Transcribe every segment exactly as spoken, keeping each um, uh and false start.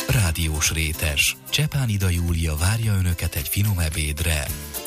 Rádiós rétes. Csepán Ida Júlia várja Önöket egy finom ebédre.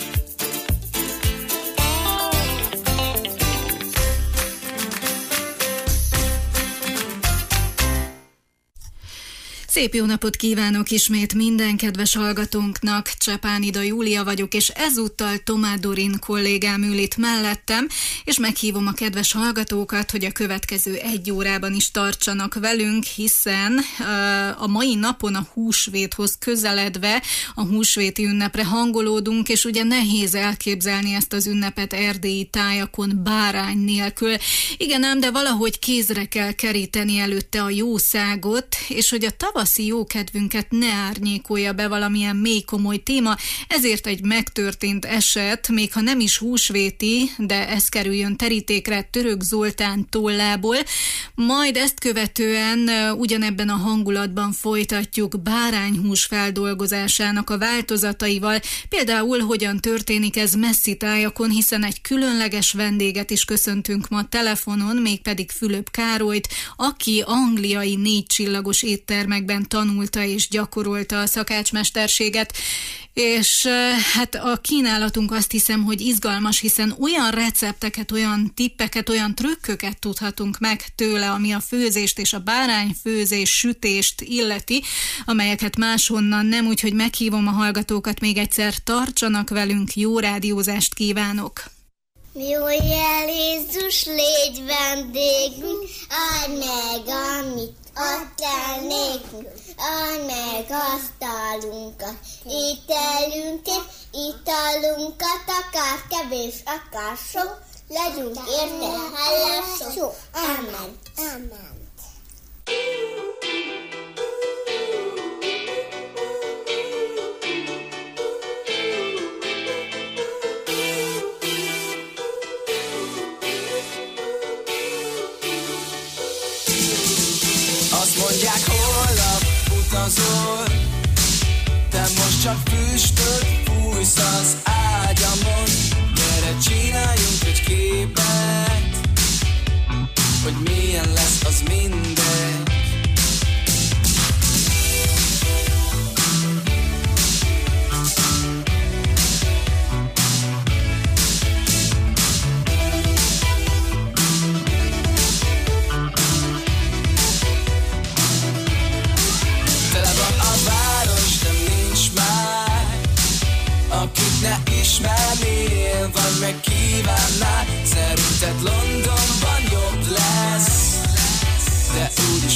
Szép jó napot kívánok ismét minden kedves hallgatónknak, Csepán Ida Júlia vagyok, és ezúttal Tomá Dorin kollégám ül itt mellettem, és meghívom a kedves hallgatókat, hogy a következő egy órában is tartsanak velünk, hiszen uh, a mai napon a húsvéthoz közeledve a húsvéti ünnepre hangolódunk, és ugye nehéz elképzelni ezt az ünnepet erdélyi tájakon bárány nélkül. Igen ám, de valahogy kézre kell keríteni előtte a jószágot, és hogy a tavaszi jókedvünket ne árnyékolja be valamilyen mély komoly téma, ezért egy megtörtént eset, még ha nem is húsvéti, de ez kerüljön terítékre Török Zoltán tollából. Majd ezt követően ugyanebben a hangulatban folytatjuk bárányhús feldolgozásának a változataival, például hogyan történik ez messzi tájakon, hiszen egy különleges vendéget is köszöntünk ma telefonon, mégpedig Fülöp Károlyt, aki angliai négy csillagos éttermekben tanulta és gyakorolta a szakácsmesterséget, és hát a kínálatunk azt hiszem, hogy izgalmas, hiszen olyan recepteket, olyan tippeket, olyan trükköket tudhatunk meg tőle, ami a főzést és a bárányfőzés, sütést illeti, amelyeket máshonnan nem, úgyhogy meghívom a hallgatókat még egyszer, tartsanak velünk, jó rádiózást kívánok! Jó jel, Jézus, légy vendégünk, add meg, amit adtál nékünk, add meg asztalunkat, ételünket, italunkat, akár kevés, akár sok, legyünk érte hálások. Amen. Amen. Azt mondják, holnap utazol, te most csak füstöt fújsz az ágyamon. Gyere, csináljunk egy képet, hogy milyen lesz, az mindegy. Akit ne ismernél, vagy meg kívánnál, szerinted Londonban jobb lesz, de úgyis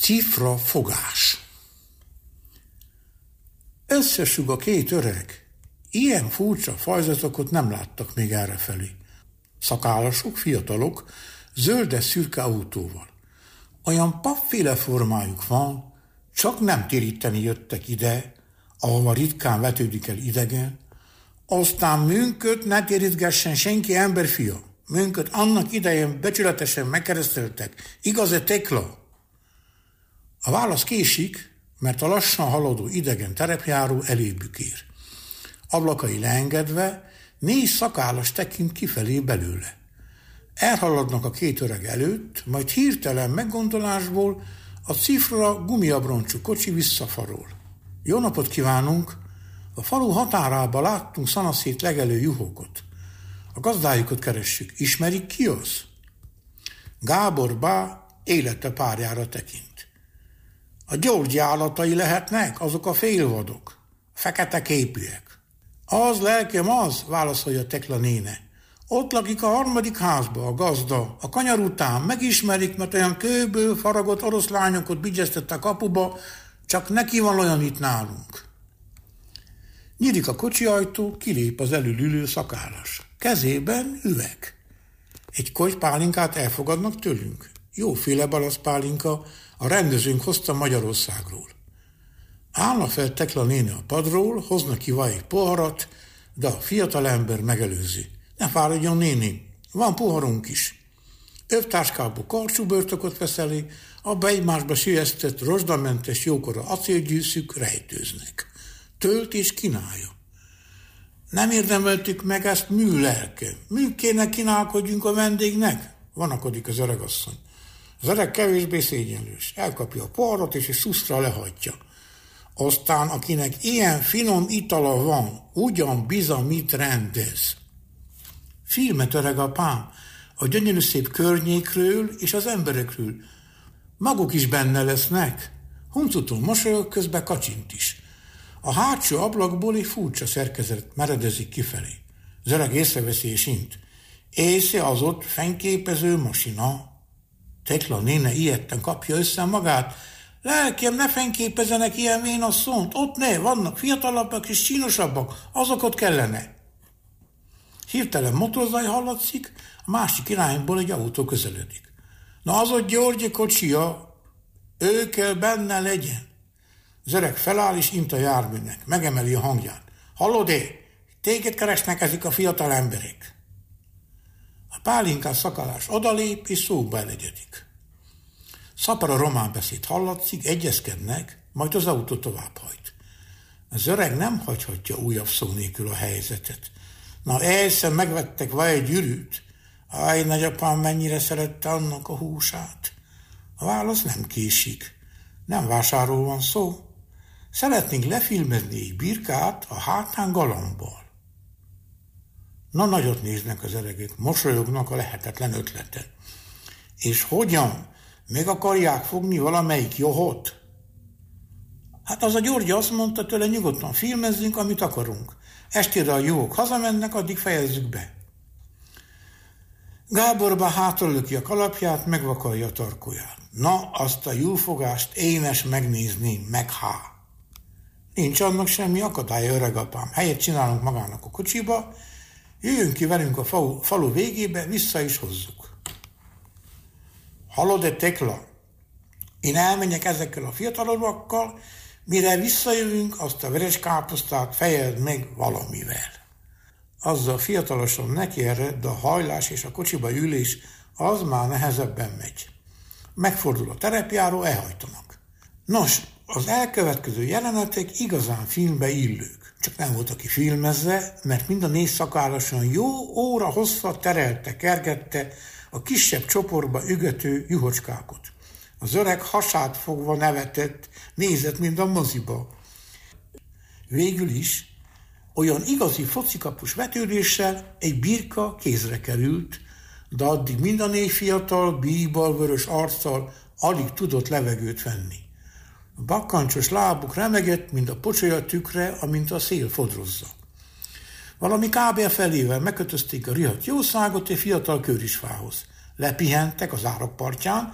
Cifra fogás. Összesug a két öreg. Ilyen furcsa fajzatokat nem láttak még errefelé. Szakállasok, fiatalok, zöldes-szürke autóval. Olyan pappféle formájuk van, csak nem téríteni jöttek ide, ahova ritkán vetődik el idegen. Aztán münköt ne térítgessen senki emberfia. Münköt annak idején becsületesen megkereszteltek. Igaz-e Tekla? A válasz késik, mert a lassan haladó idegen terepjáró elébük ér. Ablakai leengedve, négy szakállas tekint kifelé belőle. Elhaladnak a két öreg előtt, majd hirtelen meggondolásból a cifra gumiabroncsú kocsi visszafarol. Jó napot kívánunk! A falu határába láttunk szanaszét legelő juhokat. A gazdájukat keressük. Ismerik ki az? Gábor bá élete párjára tekint. A György állatai lehetnek, azok a félvadok, fekete képűek. Az, lelkem, az, válaszolja Tekla néne. Ott lakik a harmadik házba, a gazda. A kanyar után megismerik, mert olyan kőből faragott oroszlányokat bigyeztett a kapuba, csak neki van olyan itt nálunk. Nyílik a kocsi ajtó, kilép az elülülő szakállas. Kezében üveg. Egy kogy pálinkát elfogadnak tőlünk. Jóféle balaszpálinka, a rendezőnk hozta Magyarországról. Állna fel Tekla néni a padról, hozna ki vaj egy poharat, de a fiatalember megelőzi. Ne fáradjon, néni, van poharunk is. Övtáskából karcsúbörtökot vesz elé, abba egymásba sülyeztett, rozsdamentes jókora acélgyűszük rejtőznek. Tölt és kínálja. Nem érdemeltük meg ezt mű lelke. Mű kéne kínálkodjunk a vendégnek? Vanakodik az öregasszony. Az öreg kevésbé szégyenlős. Elkapja a poharat és egy szuszra lehagyja. Aztán, akinek ilyen finom itala van, ugyan biza mit rendez. Filmet, öreg apám, a gyönyörű szép környékről és az emberekről. Maguk is benne lesznek. Huncutul mosolyog, közben kacsint is. A hátsó ablakból egy furcsa szerkezet meredezik kifelé. Az öreg észreveszi és int. Észre az ott fényképező masina. Tekla néne ijedten kapja össze magát. Lelkem, ne fényképezenek ilyen vénasszont. Ott ne, vannak fiatalabbak és csínosabbak. Azokat kellene. Hirtelen motorzaj hallatszik, a másik irányból egy autó közeledik. Na az ott György kocsia, ő kell benne legyen. Az öreg feláll és int a járműnek, megemeli a hangját. Hallod-e? Téged keresnek ezek a fiatal emberek. A pálinkás szakálás odalép és szóba elegyedik. Szapara román beszéd hallatszik, egyezkednek, majd az autó továbbhajt. Az öreg nem hagyhatja újabb szó nélkül a helyzetet. Na, elszer megvettek vaj egy gyűrűt. Áj, nagyapám mennyire szerette annak a húsát. A válasz nem késik. Nem vásárról van szó. Szeretnénk lefilmezni egy birkát a hátán galambal. Na, nagyot néznek az öregek, mosolyognak a lehetetlen ötleten. És hogyan? Meg akarják fogni valamelyik johot? Hát az a György azt mondta tőle, nyugodtan filmezzünk, amit akarunk. Estére a jók hazamennek, addig fejezzük be. Gáborba hátralöki a kalapját, megvakarja a tarkóját. Na, azt a júfogást énes megnézni, meg há. Nincs annak semmi akadálya, öregapám. Helyet csinálunk magának a kocsiba, jöjjön ki velünk a falu, falu végébe, vissza is hozzuk. Hallod-e, Tekla? Én elmenjek ezekkel a fiatalabbakkal, mire visszajövünk, azt a veres káposztát fejeld meg valamivel. Azzal fiatalosan neki ered, de a hajlás és a kocsiba ülés az már nehezebben megy. Megfordul a terepjáró, elhajtanak. Nos, az elkövetkező jelenetek igazán filmbe illők. Csak nem volt, aki filmezze, mert mind a négy szakállasan jó óra hosszat terelte, kergette a kisebb csoportba ügető juhocskákot. Az öreg hasát fogva nevetett, nézett, mint a moziba. Végül is olyan igazi focikapus vetődéssel egy birka kézre került, de addig mind a négy fiatal, bíbalvörös arccal alig tudott levegőt venni. A bakkancsos lábuk remegett, mint a pocsolya tükre, amint a szél fodrozza. Valami kábel felével megkötözték a rihadt jószágot egy fiatal körisfához. Lepihentek az árok partján,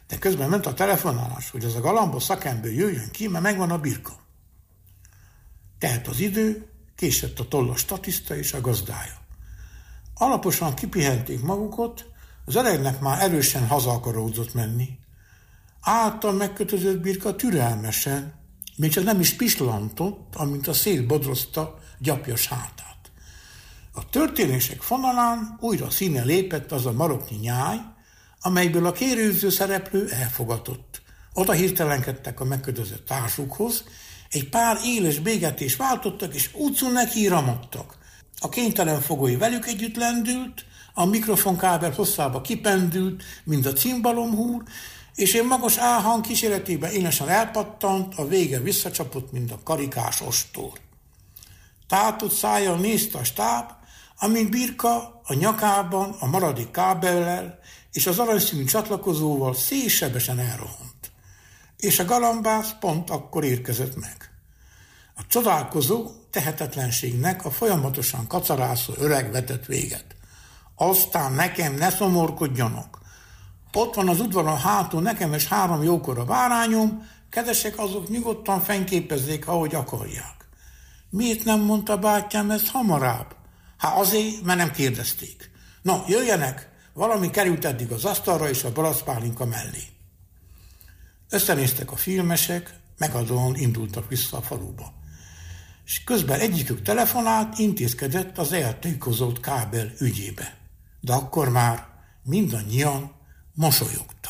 De közben ment a telefonálás, hogy az a galambos szakember jöjjön ki, mert megvan a birka. Tehát az idő, késett a tollas statiszta és a gazdája. Alaposan kipihenték magukat, az öregnek már erősen haza akaródzott menni. Által megkötözött birka türelmesen, még csak nem is pislantott, amint a szél bodrozta gyapjas hátát. A történések fonalán újra színe lépett az a maroknyi nyáj, amelyből a kérőző szereplő elfogatott. Oda hirtelenkedtek a megkötözött társukhoz, egy pár éles bégetést váltottak, és útszul neki ramadtak. A kénytelen fogoly velük együtt lendült, a mikrofonkábel hosszába kipendült, mint a cimbalomhúr, és egy magas álhang kíséretében énesen elpattant, a vége visszacsapott, mint a karikás ostor. Tátott szájjal nézte a stáb, amint birka a nyakában a maradék kábellel és az aranyszínű csatlakozóval szélsebesen elrohant. És a galambász pont akkor érkezett meg. A csodálkozó tehetetlenségnek a folyamatosan kacarászó öreg vetett véget. Aztán nekem ne szomorkodjanak. Ott van az udvaron hátul nekem és három jókora bárányom, kedvesek azok nyugodtan fényképezzék, ahogy akarják. Miért nem mondta bátyám ezt hamarabb? Hát azért, mert nem kérdezték. Na, jöjjenek, valami került eddig az asztalra és a barackpálinka mellé. Összenéztek a filmesek, megadóan indultak vissza a faluba. És közben egyikük telefonált, intézkedett az eltékozott kábel ügyébe. De akkor már mindannyian mosolyogtak.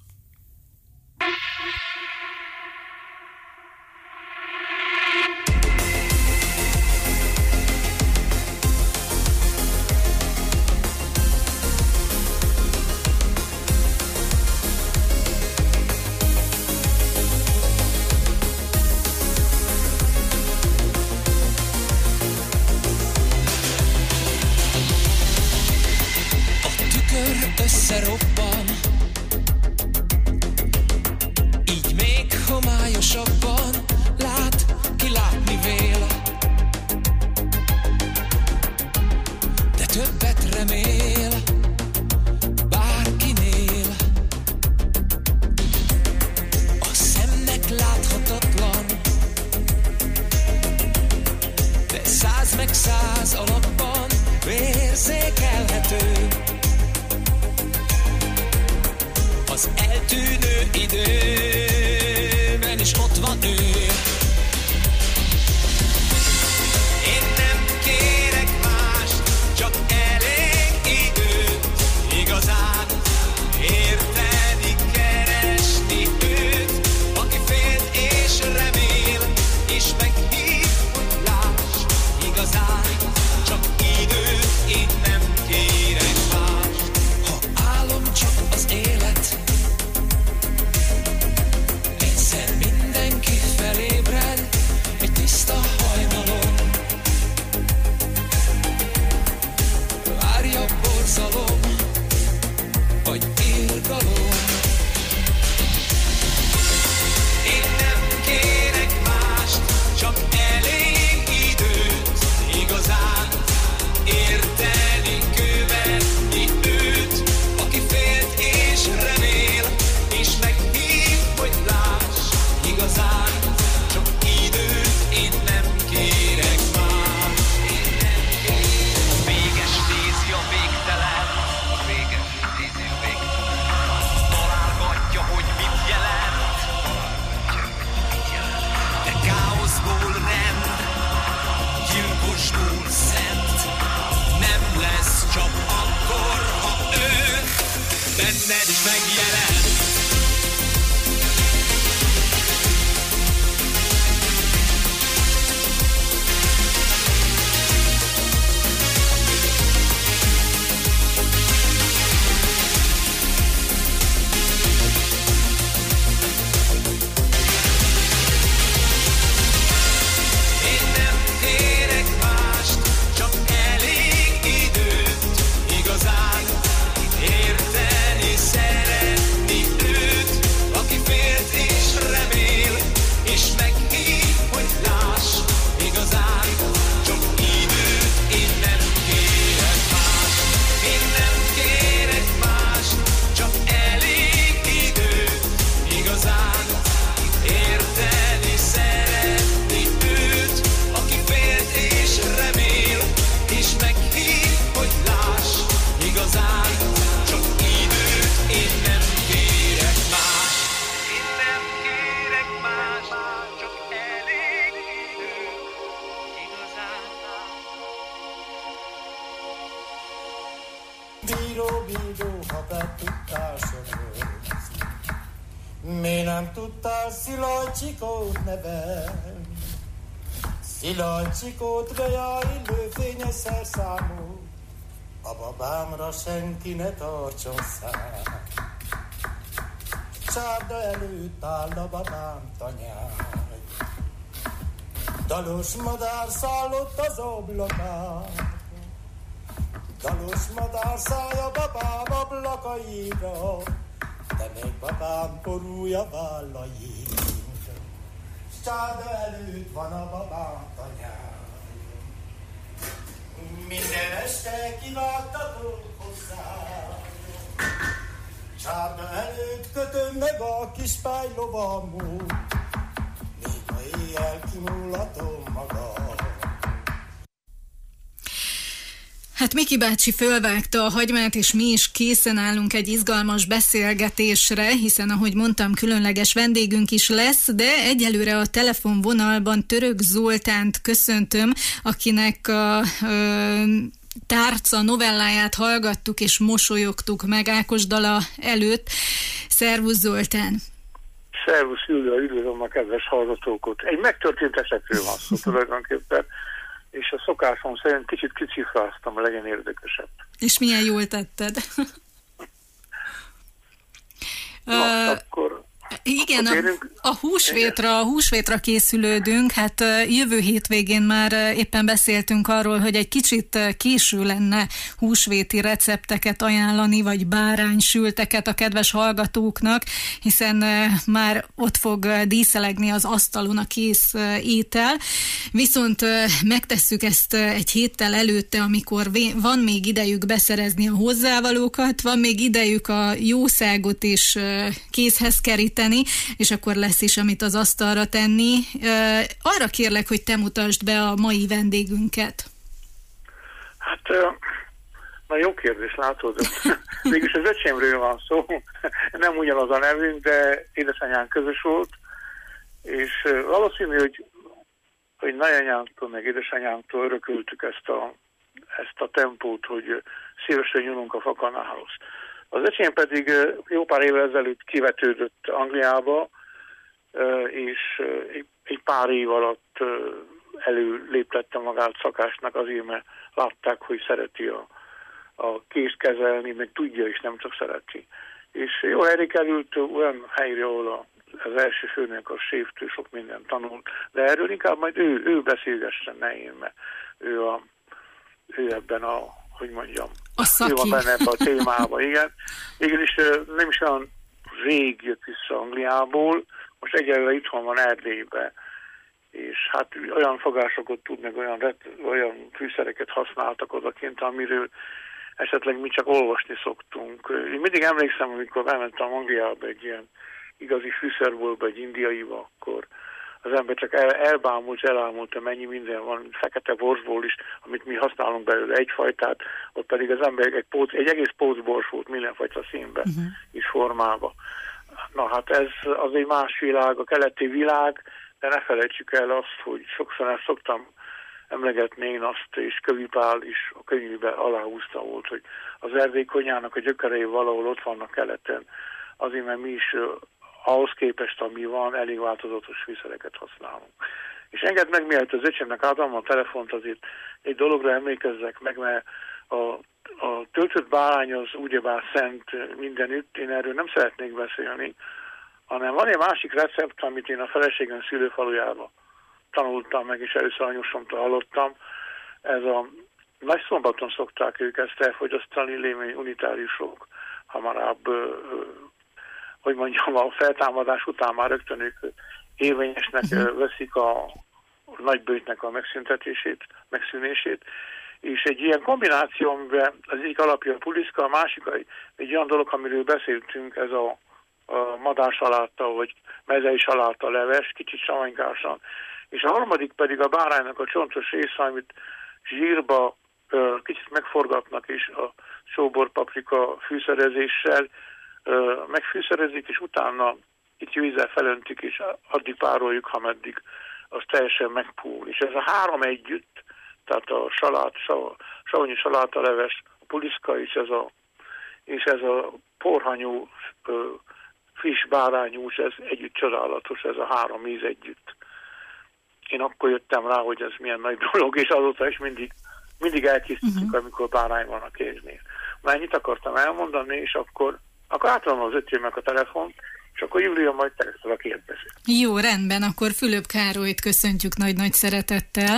Összeroppan, így még homályosabban lát, ki látni vél, de többet remél bárkinél. A szemnek láthatatlan, de száz meg száz alapban érzékelhető az eltűnő időben is ott van ő. Én nem kérek mást, csak elég időt, igazán érteni, keresni őt, aki félt és remél, és meghív, hogy láss, igazán csak időt, én nem kérek mást. Ha álom csak az élet, mindenki felébred egy tiszta hajnalon. Várja borzalom, vagy irgalom. Én nem kérek mást, csak elég időt, igazán érteni, követni őt, aki félt és remél, és meghív, hogy láss, igazán csak időt, én nem kérek már. Én nem kérek. A véges nézi a végtelen, a véges nézi a végtelen. Találgatja, hogy mit jelent, de káoszból rend, gyilkosból szent. Nem lesz csak akkor, ha ő benned is megjelent. Érteni, szeretni bídó, ha te tudtál sörözni. Mi nem tudtál Szilágykikót nevelni? Szilágykikót vejá illő fényes szerszámú, a babámra senki ne tartson szám. Csárda előtt áll a babám tanyája, dalos madár szállott az ablakán. Dalos madár szállja babám ablakaira, de még babám borúja vállaira. Csárda előtt van a babám tanyája, minden este kivágtatok hozzá. Csárda előtt kötöm meg a kis pálylovamot, még ha éjjel kimulatom magam. Hát Miki bácsi fölvágta a hagymát, és mi is készen állunk egy izgalmas beszélgetésre, hiszen ahogy mondtam, különleges vendégünk is lesz, de egyelőre a telefonvonalban Török Zoltánt köszöntöm, akinek a... Ö, Tárca novelláját hallgattuk és mosolyogtuk meg Ákos dala előtt. Szervusz Zoltán! Szervusz Júlia, üdvözlöm a kedves hallgatókat. Egy megtörtént esetről van szó tulajdonképpen, és a szokásom szerint kicsit kicifráztam, legyen érdekesebb. És milyen jól tetted? Na, uh, akkor... Igen, a, a húsvétra, a húsvétra készülődünk, hát jövő hétvégén már éppen beszéltünk arról, hogy egy kicsit késő lenne húsvéti recepteket ajánlani, vagy báránysülteket a kedves hallgatóknak, hiszen már ott fog díszelegni az asztalon a kész étel, viszont megtesszük ezt egy héttel előtte, amikor van még idejük beszerezni a hozzávalókat, van még idejük a jószágot is kézhez keríteni, és akkor lesz is, amit az asztalra tenni. Arra kérlek, hogy te mutasd be a mai vendégünket. Hát, na jó kérdés, látod. Mégis az öcsémről van szó. Nem ugyanaz a nevünk, de édesanyám közös volt, és valószínű, hogy, hogy nagyanyámtól, meg édesanyámtól örököltük ezt a, ezt a tempót, hogy szívesen nyúlunk a fakanához. Az öcsém pedig jó pár évvel ezelőtt kivetődött Angliába, és egy pár év alatt előléplette magát szakásnak azért, mert látták, hogy szereti a, a kést kezelni, meg tudja is, nem csak szereti. És jó helyre került olyan helyre, ahol az első főnök, a séftől sok mindent tanult, de erről inkább majd ő, ő beszélgessen, ne én, mert ő, a, ő ebben a, hogy mondjam, ő van benne ebben a témában, igen. Igenis nem is olyan rég jött vissza Angliából, most egyelőre itthon van Erdélyben, és hát olyan fogásokat tud, meg olyan, olyan fűszereket használtak odakint, amiről esetleg mi csak olvasni szoktunk. Én mindig emlékszem, amikor elmentem Angliába egy ilyen igazi fűszerboltba, egy indiaiba, akkor az ember csak el, elbámult, elámult, mennyi minden van, fekete borsból is, amit mi használunk belőle egyfajtát, ott pedig az ember egy, póc, egy egész pócbors volt mindenfajta színben uh-huh. és formában. Na hát ez az egy más világ, a keleti világ, de ne felejtsük el azt, hogy sokszor ezt szoktam emlegetni én azt, és Kövi Pál is a könyvben aláhúzta volt, hogy az erdély konyhának a gyökerei valahol ott vannak keleten, azért mert mi is ahhoz képest, ami van, elég változatos fűszereket használunk. És engedd meg, mielőtt az öcsémnek átadom a telefont, azért egy dologra emlékezzek meg, mert a, a töltött bárány az ugyebár szent mindenütt, én erről nem szeretnék beszélni, hanem van egy másik recept, amit én a feleségem szülőfalujában tanultam meg, és először anyósomtól hallottam. Ez a Nagyszombaton szokták ők ezt elfogyasztani, lémény unitáriusok, hamarabb, hogy mondjam, a feltámadás után már rögtön ők érvényesnek uh-huh. veszik a nagybőjtnek a megszüntetését, megszűnését, és egy ilyen kombináció, amiben az egyik alapja a puliszka, a másik egy, egy olyan dolog, amiről beszéltünk, ez a, a madársaláta, vagy mezei saláta leves, kicsit savanykásan, és a harmadik pedig a báránynak a csontos része, amit zsírba ö, kicsit megforgatnak, és a sóbor-paprika fűszerezéssel ö, megfűszerezik, és utána itt vízzel felöntik, és addig pároljuk, ha meddig az teljesen megpúl. És ez a három együtt, tehát a salát, savannyi salátaleves, a puliszka és ez a, és ez a porhanyú, friss bárányhús, ez együtt csodálatos, ez a három íz együtt. Én akkor jöttem rá, hogy ez milyen nagy dolog, és azóta is mindig, mindig elkészítjük, uh-huh. amikor bárány van a kéznél. Már ennyit akartam elmondani, és akkor, akkor átadom az öcsémnek a telefont, és akkor Júlia majd keresztül kérdezi. Jó, rendben, akkor Fülöp Károlyt köszöntjük nagy-nagy szeretettel.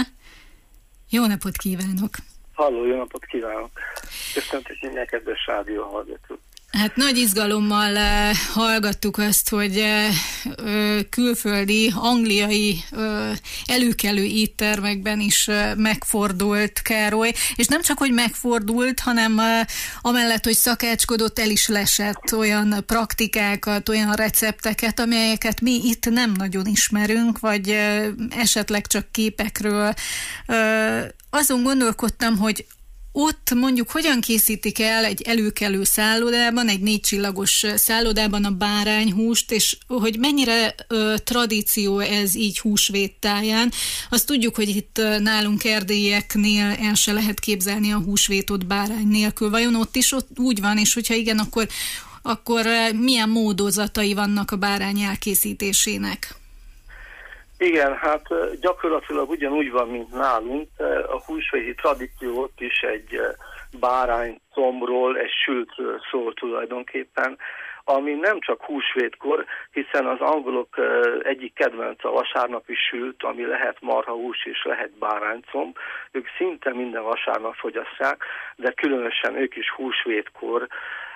Jó napot kívánok! Halló, jó napot kívánok! Köszöntök minden kedves rádió hallgatót! Hát nagy izgalommal uh, hallgattuk azt, hogy uh, külföldi, angliai uh, előkelő éttermekben is uh, megfordult Károly, és nem csak, hogy megfordult, hanem uh, amellett, hogy szakácskodott, el is lesett olyan praktikákat, olyan recepteket, amelyeket mi itt nem nagyon ismerünk, vagy uh, esetleg csak képekről. Uh, azon gondolkodtam, hogy ott mondjuk hogyan készítik el egy előkelő szállodában, egy négy csillagos szállodában a bárányhúst, és hogy mennyire ö, tradíció ez így húsvéttáján. Azt tudjuk, hogy itt nálunk erdélyeknél el se lehet képzelni a húsvétot bárány nélkül. Vajon ott is ott úgy van, és hogyha igen, akkor, akkor milyen módozatai vannak a bárány elkészítésének? Igen, hát gyakorlatilag ugyanúgy van, mint nálunk. A húsvéti tradíció ott is egy báránycombról, egy sültről szól tulajdonképpen, ami nem csak húsvétkor, hiszen az angolok egyik kedvenc a vasárnapi sült, ami lehet marhahús és lehet báránycomb. Ők szinte minden vasárnap fogyasszák, de különösen ők is húsvétkor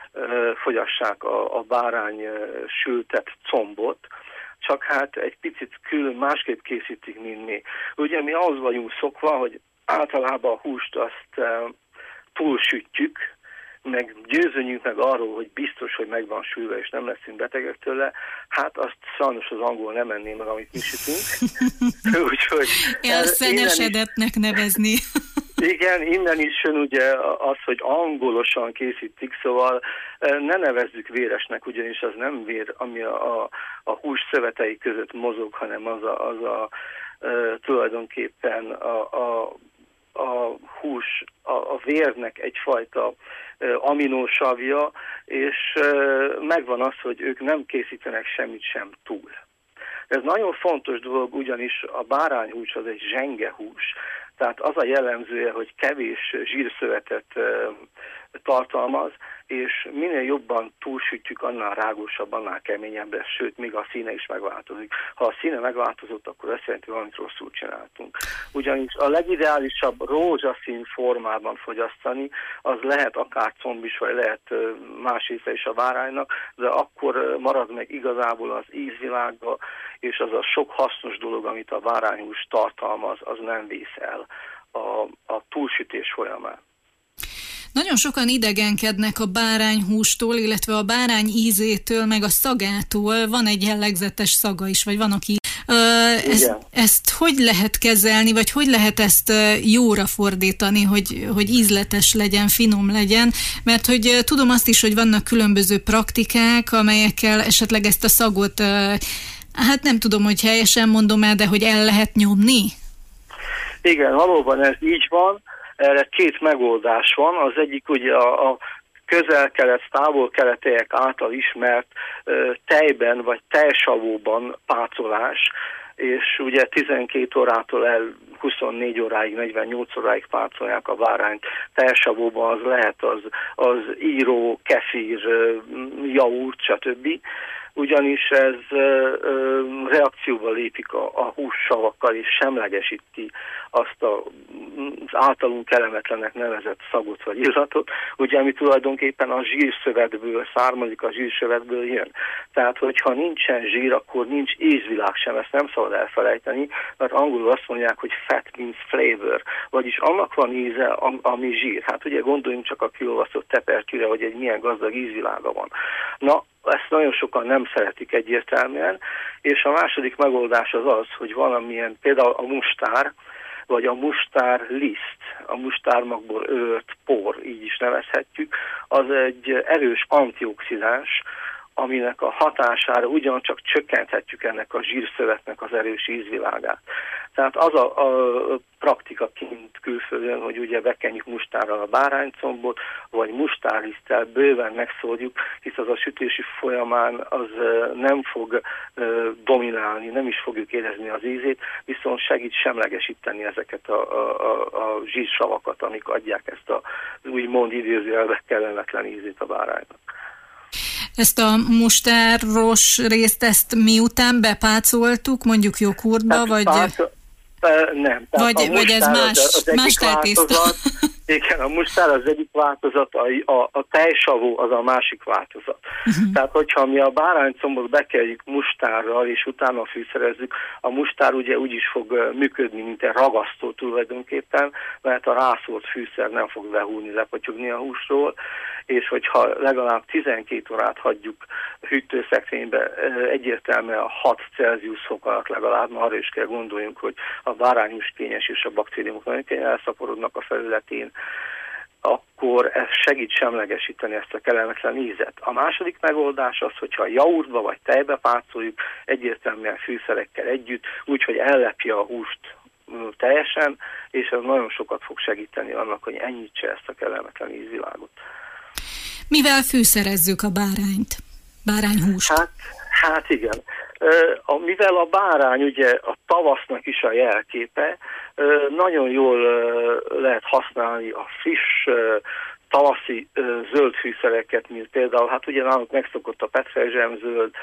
fogyassák a, a bárány sültet combot. Csak hát egy picit külön másképp készítik, mint mi. Ugye mi ahhoz vagyunk szokva, hogy általában a húst azt e, túlsütjük, meg győződjünk meg arról, hogy biztos, hogy meg van sülve, és nem leszünk betegek tőle. Hát azt sajnos az angol nem enné meg, amit mi sütünk. Úgyhogy elszenyesedetnek nevezni. Igen, innen is jön ugye az, hogy angolosan készítik, szóval ne nevezzük véresnek, ugyanis az nem vér, ami a, a, a hús szövetei között mozog, hanem az a, az a e, tulajdonképpen a, a, a hús, a, a vérnek egyfajta e, aminósavja, és e, megvan az, hogy ők nem készítenek semmit sem túl. Ez nagyon fontos dolog, ugyanis a bárányhús az egy zsengehús, tehát az a jellemzője, hogy kevés zsírszövetet e, tartalmaz, és minél jobban túlsütjük, annál rágósabb, annál keményebb lesz, sőt, még a színe is megváltozik. Ha a színe megváltozott, akkor azt jelenti, hogy valamit rosszul csináltunk. Ugyanis a legideálisabb rózsaszín formában fogyasztani, az lehet akár comb is, vagy lehet más része is a báránynak, de akkor marad meg igazából az ízvilága, és az a sok hasznos dolog, amit a bárányhús tartalmaz, az nem vész el a, a túlsütés folyamán. Nagyon sokan idegenkednek a bárányhústól, illetve a bárány ízétől, meg a szagától. Van egy jellegzetes szaga is, vagy van, aki... Uh, ezt, ezt hogy lehet kezelni, vagy hogy lehet ezt jóra fordítani, hogy, hogy ízletes legyen, finom legyen? Mert hogy tudom azt is, hogy vannak különböző praktikák, amelyekkel esetleg ezt a szagot, uh, hát nem tudom, hogy helyesen mondom el, de hogy el lehet nyomni? Igen, valóban ez így van. Erre két megoldás van. Az egyik ugye a, a közel-kelet, távol-keletiek által ismert uh, tejben vagy tejsavóban pácolás, és ugye tizenkét órától el huszonnégy óráig, negyvennyolc óráig pácolják a bárányt. Tejsavóban az lehet az, az író, kefír, jaurt, stb. Ugyanis ez ö, ö, reakcióba lépik a, a hússavakkal, és semlegesíti azt a, az általunk kellemetlenek nevezett szagot vagy illatot, ugye, ami tulajdonképpen a zsírszövetből származik, a zsírszövetből jön. Tehát, hogyha nincsen zsír, akkor nincs ízvilág sem, ezt nem szabad elfelejteni, mert angolul azt mondják, hogy fat means flavor, vagyis annak van íze, ami zsír. Hát ugye gondoljunk csak a kiolvasztott tepertyűre, hogy egy milyen gazdag ízvilága van. Na, ezt nagyon sokan nem szeretik egyértelműen, és a második megoldás az az, hogy valamilyen, például a mustár, vagy a mustár liszt, a mustármagból ölt por, így is nevezhetjük, az egy erős antioxidáns, aminek a hatására ugyancsak csökkenthetjük ennek a zsírszövetnek az erős ízvilágát. Tehát az a, a praktika kint külföldön, hogy ugye bekenjük mustárral a báránycombot, vagy mustárliszttel bőven megszórjuk, hisz az a sütési folyamán az nem fog dominálni, nem is fogjuk érezni az ízét, viszont segít semlegesíteni ezeket a, a, a zsírsavakat, amik adják ezt a úgymond idézőjelbe kellemetlen ízét a báránynak. Ezt a mustáros részt, ezt miután bepácoltuk, mondjuk joghurtba, hát, vagy... Pácol... Nem. Vagy, vagy ez más, az, az más teltészta. Igen, a mustár az egyik változat, a, a, a tejsavó az a másik változat. Uh-huh. Tehát, hogyha mi a báránycombot bekeljük mustárral, és utána fűszerezzük, a mustár ugye úgy is fog működni, mint egy ragasztó tulajdonképpen, mert a rászólt fűszer nem fog lehúlni, lepotyogni a húsról, és hogyha legalább tizenkét órát hagyjuk hűtőszekrénybe, egyértelműen a hat Celsius fok alatt legalább, arra is kell gondoljunk, hogy a bárányhús kényes és a baktériumok nagyon könnyen elszaporodnak a felületén, akkor ez segít semlegesíteni ezt a kellemetlen ízet. A második megoldás az, hogyha jaurtba vagy tejbe pácoljuk, egyértelműen fűszerekkel együtt, úgyhogy ellepje a húst teljesen, és ez nagyon sokat fog segíteni annak, hogy enyhítse ezt a kellemetlen ízvilágot. Mivel fűszerezzük a bárányt? Bárányhúst? Hát, hát igen. A, mivel a bárány ugye a tavasznak is a jelképe, nagyon jól lehet használni a friss tavaszi zöld fűszereket, mint például, hát ugye nálunk megszokott a petrezselyzöld,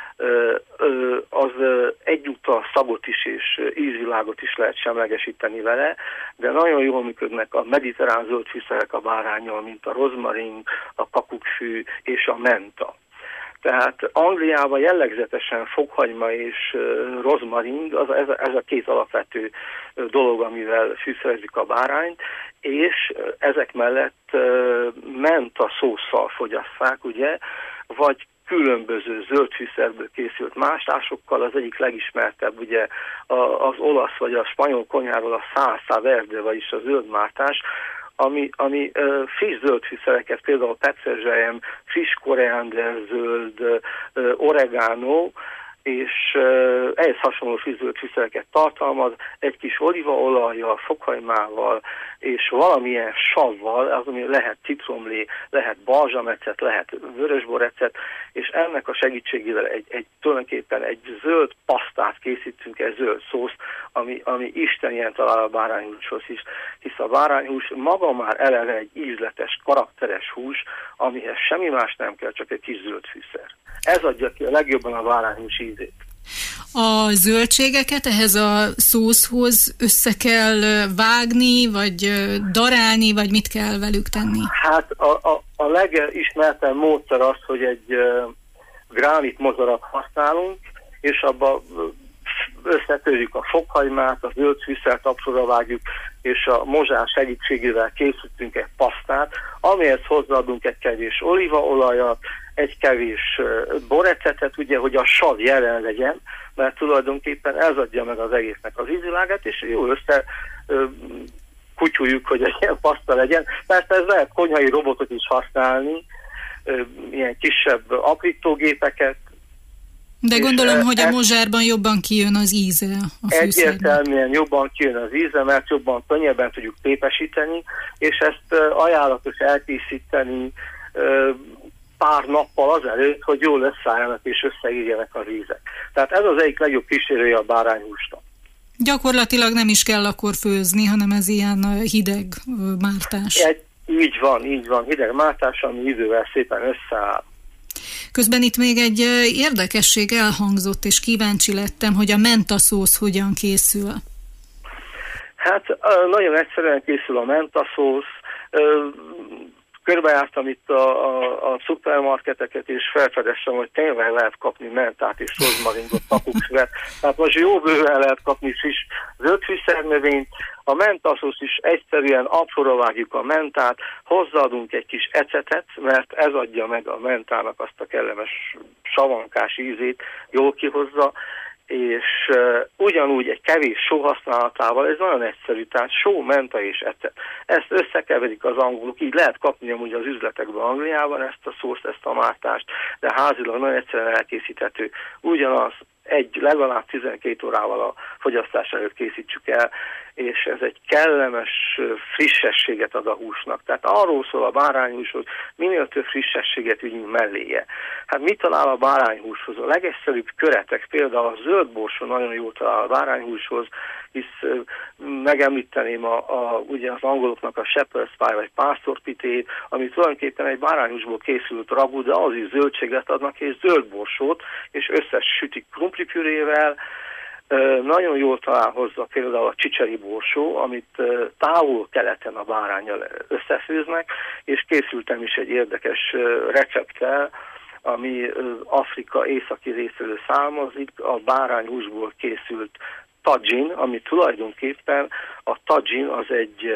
az egyúttal szagot is és ízvilágot is lehet semlegesíteni vele, de nagyon jól működnek a mediterrán zöld fűszerek a báránnyal, mint a rozmarin, a kakukkfű és a menta. Tehát Angliában jellegzetesen fokhagyma és rozmarin, az, ez, a, ez a két alapvető dolog, amivel fűszerezzük a bárányt, és ezek mellett menta szósszal fogyasszák, ugye, vagy különböző zöldfűszerből készült másásokkal, az egyik legismertebb ugye az olasz vagy a spanyol konyháról a salsa verde, vagyis a zöldmártás, ami, ami uh, friss zöldfűszereket, például petrezselyem, friss korianderzöld, uh, oregano, és uh, ehhez hasonló friss zöldfűszereket tartalmaz, egy kis olívaolajjal, fokhagymával, és valamilyen savval, az, ami lehet citromlé, lehet balzsamecet, lehet vörösborrecet, és ennek a segítségével egy, egy, tulajdonképpen egy zöld pasztát készítünk, egy zöld szószt, ami, ami Isten ilyen talál a bárányhúshoz is, hisz a bárányhús maga már eleve egy ízletes, karakteres hús, amihez semmi más nem kell, csak egy kis zöld fűszer. Ez adja ki a legjobban a bárányhús ízét. A zöldségeket ehhez a szószhoz össze kell vágni, vagy darálni, vagy mit kell velük tenni? Hát a, a, a legismertebb módszer az, hogy egy uh, gránit mozarat használunk, és abba összetörjük a fokhagymát, a zöld fűszert apróra vágjuk, és a mozsás segítségével készítünk egy pasztát, amihez hozzáadunk egy kevés olívaolajat, egy kevés borrecetet, ugye, hogy a sav jelen legyen, mert tulajdonképpen ez adja meg az egésznek az ízvilágát, és jól össze ö, kutyuljuk, hogy egy ilyen paszta legyen. Persze ez lehet konyhai robotot is használni, ö, ilyen kisebb aprítógépeket. De gondolom, hogy a mozsárban jobban kijön az íze a fűszerben. Egyértelműen jobban kijön az íze, mert jobban könnyebben tudjuk tépesíteni, és ezt ajánlatos elkészíteni ö, pár nappal azelőtt, hogy jól összeálljanak és összeírjanak az ízek. Tehát ez az egyik legjobb kísérője a bárányhúsnak. Gyakorlatilag nem is kell akkor főzni, hanem ez ilyen hideg mártás. Egy, így van, így van, hideg mártás, ami idővel szépen összeáll. Közben itt még egy érdekesség elhangzott, és kíváncsi lettem, hogy a mentaszósz hogyan készül. Hát nagyon egyszerűen készül a mentaszósz. Körbejártam itt a, a, a szupermarketeket, és felfedeztem, hogy tényleg lehet kapni mentát és rozmaringot, kakukkfűvet. Tehát most jó bőven lehet kapni friss zöldfűszernövényt. A mentaszósz is egyszerűen apróra vágjuk a mentát, hozzáadunk egy kis ecetet, mert ez adja meg a mentának azt a kellemes savankás ízét, jól kihozza, és uh, ugyanúgy egy kevés só használatával, ez nagyon egyszerű, tehát só, menta és ecet. Ezt összekeverik az angolok, így lehet kapni amúgy az üzletekben Angliában ezt a szószt, ezt a mártást, de házilag nagyon egyszerűen elkészíthető. Ugyanaz, egy legalább tizenkét órával a fogyasztás előtt készítsük el, és ez egy kellemes frissességet ad a húsnak. Tehát arról szól a bárányhús, hogy minél több frissességet vigyünk melléje. Hát mit talál a bárányhúshoz? A legegyszerűbb köretek, például a zöld borsó nagyon jól talál a bárányhúshoz, hisz megemlíteném a, a, ugye az angoloknak a shepherd's pie vagy pásztorpitét, ami tulajdonképpen egy bárányhúsból készült ragu, de az is zöldséget adnak, és zöld borsót, és összes sütik krumplipürével. Nagyon jól talál hozzá például a csicseri borsó, amit távol-keleten a báránnyal összefőznek, és készültem is egy érdekes recepttel, ami Afrika északi részéről származik, a bárányhúsból készült tajin, ami tulajdonképpen a tajin az egy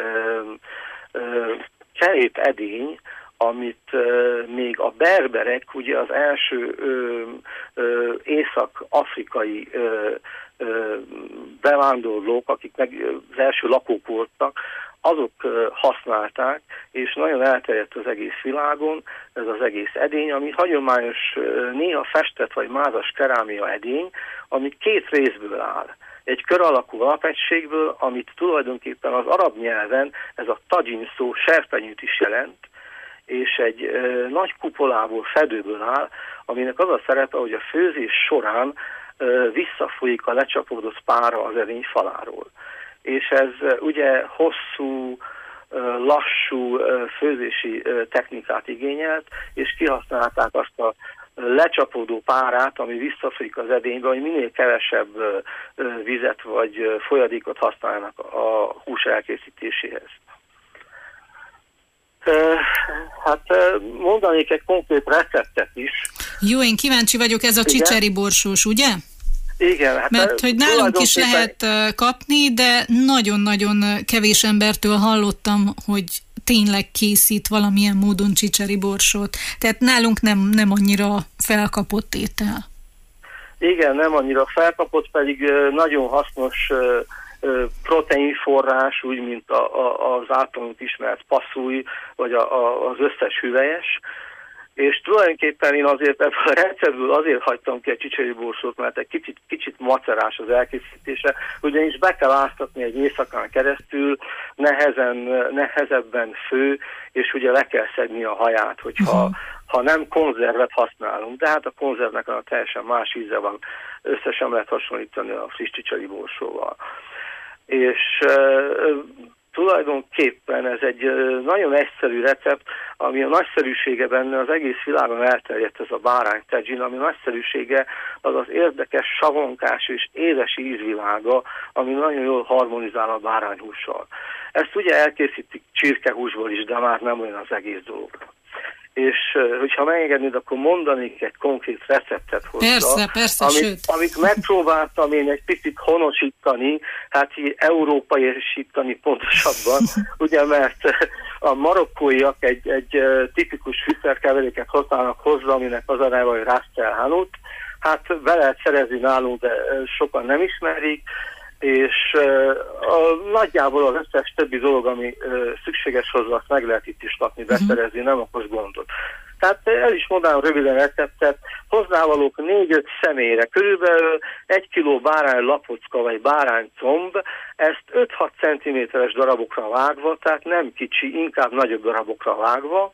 cserép edény, amit uh, még a berberek, ugye az első uh, uh, észak-afrikai uh, uh, bevándorlók, akik meg az első lakók voltak, azok uh, használták, és nagyon elterjedt az egész világon ez az egész edény, ami hagyományos, uh, néha festett vagy mázas kerámia edény, ami két részből áll. Egy kör alakú alapegységből, amit tulajdonképpen az arab nyelven ez a tajin szó serpenyőt is jelent, és egy ö, nagy kupolából, fedőből áll, aminek az a szerepe, hogy a főzés során ö, visszafolyik a lecsapódott pára az edény faláról. És ez ö, ugye hosszú, ö, lassú ö, főzési ö, technikát igényelt, és kihasználták azt a lecsapódó párát, ami visszafolyik az edénybe, hogy minél kevesebb ö, ö, vizet vagy ö, folyadékot használnak a hús elkészítéséhez. Hát mondanék egy konkrét receptet is. Jó, én kíváncsi vagyok, ez a csicseri borsós, ugye? Igen. Hát mert hogy nálunk is lehet kapni, de nagyon-nagyon kevés embertől hallottam, hogy tényleg készít valamilyen módon csicseri borsót. Tehát nálunk nem, nem annyira felkapott étel. Igen, nem annyira felkapott, pedig nagyon hasznos proteinforrás, úgy, mint a, a, az általunk ismert passzúj, vagy a, a, az összes hüvelyes. És tulajdonképpen én azért ebből a receptből azért hagytam ki a csicseri borsót, mert egy kicsit, kicsit macerás az elkészítése, ugyanis be kell áztatni egy éjszakán keresztül, nehezen, nehezebben fő, és ugye le kell szedni a haját, hogyha uh-huh. ha nem konzervet használunk, de hát a konzervnek a teljesen más íze van, összesen lehet hasonlítani a friss csicseri borsóval. És uh, tulajdonképpen ez egy uh, nagyon egyszerű recept, ami a nagyszerűsége benne az egész világon elterjedt, ez a bárány tajin, ami nagyszerűsége az az érdekes, savonkás és édes ízvilága, ami nagyon jól harmonizál a bárányhússal. Ezt ugye elkészítik csirkehúsból is, de már nem olyan az egész dolog. És hogyha megengednéd, akkor mondanék egy konkrét receptet hozzá. Persze, persze, amit, sőt. amit megpróbáltam én egy picit honosítani, hát így európaiesítani pontosabban, ugye, mert a marokkóiak egy, egy tipikus fűszerkeveréket használnak hozzá, aminek az a neve, hogy ras el hanout. Hát be lehet szerezni nálunk, de sokan nem ismerik, és uh, a, nagyjából az összes többi dolog, ami uh, szükséges hozzá, azt meg lehet itt is kapni, beszerezni, nem okoz gondot. Tehát el is mondanám röviden receptet, hozzávalók négy-öt személyre, körülbelül egy kiló bárány lapocka vagy báránycomb, ezt öt-hat centiméteres darabokra vágva, tehát nem kicsi, inkább nagyobb darabokra vágva,